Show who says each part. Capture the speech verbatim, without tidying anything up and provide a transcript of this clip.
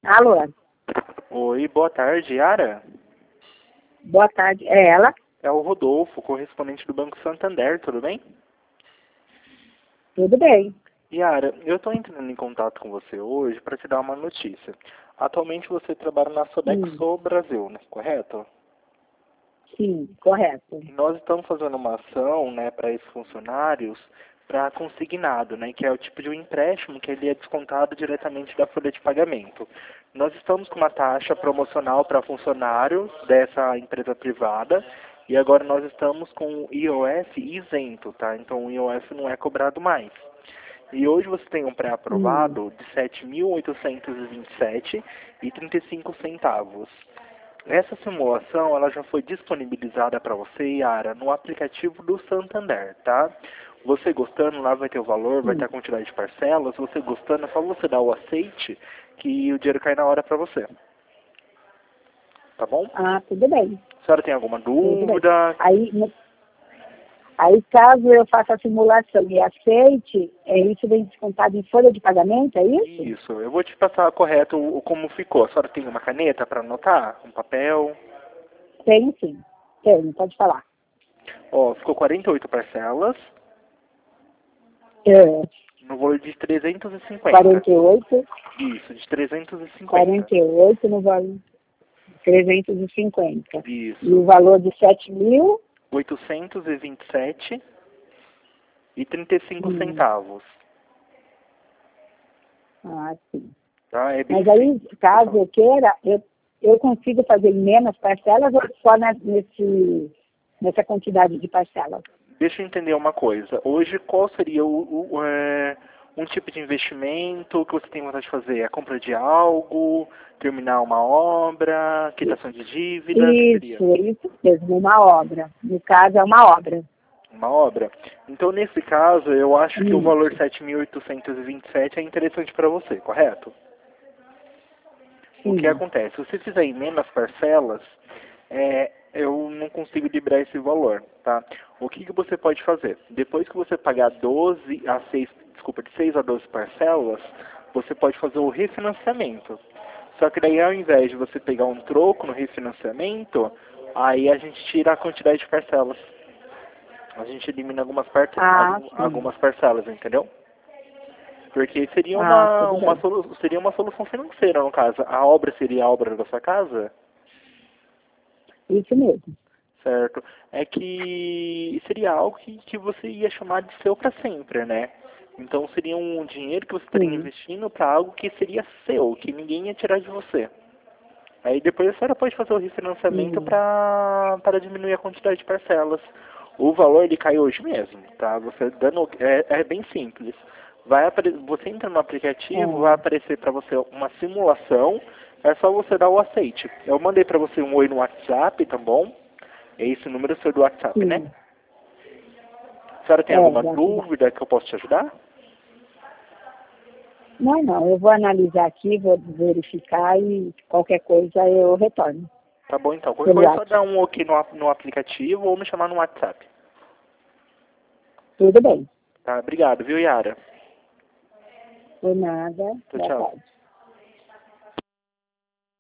Speaker 1: Alô?
Speaker 2: Oi, boa tarde, Yara.
Speaker 1: Boa tarde. É ela?
Speaker 2: É o Rodolfo, correspondente do Banco Santander, tudo bem?
Speaker 1: Tudo bem.
Speaker 2: Yara, eu estou entrando em contato com você hoje para te dar uma notícia. Atualmente você trabalha na
Speaker 1: Hum,
Speaker 2: Sodexo Brasil, né? Correto?
Speaker 1: sim, correto.
Speaker 2: E nós estamos fazendo uma ação, né, para esses funcionários para consignado, né, que é o tipo de um empréstimo que ele é descontado diretamente da folha de pagamento. Nós estamos com uma taxa promocional para funcionários dessa empresa privada e agora nós estamos com o I O F isento, tá? Então o I O F não é cobrado mais. E hoje você tem um
Speaker 1: Hum,
Speaker 2: pré-aprovado de sete mil oitocentos e vinte e sete reais e trinta e cinco centavos. Essa simulação ela já foi disponibilizada para você, Yara, no aplicativo do Santander, tá? Você gostando, lá vai ter o valor, vai ter
Speaker 1: sim.
Speaker 2: a quantidade de parcelas. Você gostando, é só você dar o aceite que o dinheiro cai na hora para você. Tá bom?
Speaker 1: Ah, tudo bem.
Speaker 2: A senhora tem alguma
Speaker 1: Tudo bem.
Speaker 2: dúvida?
Speaker 1: Aí, no- aí caso eu faça a simulação e aceite, é isso vem descontado em folha de pagamento, é isso?
Speaker 2: Isso, eu vou te passar correto o, o como ficou. A senhora tem uma caneta para anotar? Um papel?
Speaker 1: Tenho sim. Tenho, pode falar.
Speaker 2: Ó, ficou quarenta e oito parcelas,
Speaker 1: É,
Speaker 2: no valor de trezentos e cinquenta.
Speaker 1: quarenta e oito,
Speaker 2: Isso, de trezentos e cinquenta.
Speaker 1: quarenta e oito no valor trezentos e cinquenta. E o
Speaker 2: Isso.
Speaker 1: valor de sete mil?
Speaker 2: oitocentos e vinte e sete e trinta e cinco
Speaker 1: Hum,
Speaker 2: centavos.
Speaker 1: ah, sim.
Speaker 2: Tá? É bem
Speaker 1: Mas aí,
Speaker 2: simples,
Speaker 1: caso
Speaker 2: pessoal.
Speaker 1: eu queira, eu, eu consigo fazer em menos parcelas ou só na- nesse, nessa quantidade de parcelas?
Speaker 2: Deixa eu entender uma coisa. Hoje, qual seria o, o, é, um tipo de investimento que você tem vontade de fazer? A compra de algo, terminar uma obra, quitação de dívida, o que seria?
Speaker 1: Isso, isso mesmo, uma obra. No caso, é uma obra.
Speaker 2: Uma obra? Então, nesse caso, eu acho que o valor
Speaker 1: Isso,
Speaker 2: sete mil oitocentos e vinte e sete é interessante para você, correto? O que
Speaker 1: sim.
Speaker 2: acontece? Se você fizer em menos parcelas, é, eu não consigo liberar esse valor, tá? O que, que você pode fazer? Depois que você pagar doze a seis, desculpa, de seis a doze parcelas, você pode fazer o refinanciamento. Só que daí, ao invés de você pegar um troco no refinanciamento, aí a gente tira a quantidade de parcelas. A gente elimina algumas, parte,
Speaker 1: Ah,
Speaker 2: algum-
Speaker 1: sim.
Speaker 2: algumas parcelas, entendeu? Porque seria
Speaker 1: Ah,
Speaker 2: uma,
Speaker 1: tudo
Speaker 2: uma,
Speaker 1: bem.
Speaker 2: solu- seria uma solução financeira, no caso. A obra seria a obra da sua casa,
Speaker 1: Isso mesmo.
Speaker 2: certo? É que seria algo que, que você ia chamar de seu para sempre, né? Então seria um dinheiro que você estaria
Speaker 1: Sim.
Speaker 2: investindo para algo que seria seu, que ninguém ia tirar de você. Aí depois a senhora pode fazer o refinanciamento
Speaker 1: Hum.
Speaker 2: para para diminuir a quantidade de parcelas. O valor ele cai hoje mesmo, tá? Você dando é, é bem simples. Vai apare- você entra no aplicativo, vai
Speaker 1: É.
Speaker 2: aparecer para você uma simulação. É só você dar o aceite. Eu mandei para você um oi no WhatsApp, tá bom? É esse número seu do WhatsApp, né?
Speaker 1: Sim.
Speaker 2: A senhora tem
Speaker 1: É,
Speaker 2: alguma
Speaker 1: já, já.
Speaker 2: dúvida que eu possa te ajudar?
Speaker 1: Não, não. Eu vou analisar aqui, vou verificar e qualquer coisa eu retorno
Speaker 2: Tá bom então. Qualquer
Speaker 1: pelo
Speaker 2: coisa é só
Speaker 1: WhatsApp.
Speaker 2: dar um ok no, ap- no aplicativo ou me chamar no WhatsApp.
Speaker 1: Tudo bem.
Speaker 2: Tá? Obrigado, viu, Yara?
Speaker 1: Por nada.
Speaker 2: Tchau,
Speaker 1: Boa
Speaker 2: tchau.
Speaker 1: tarde.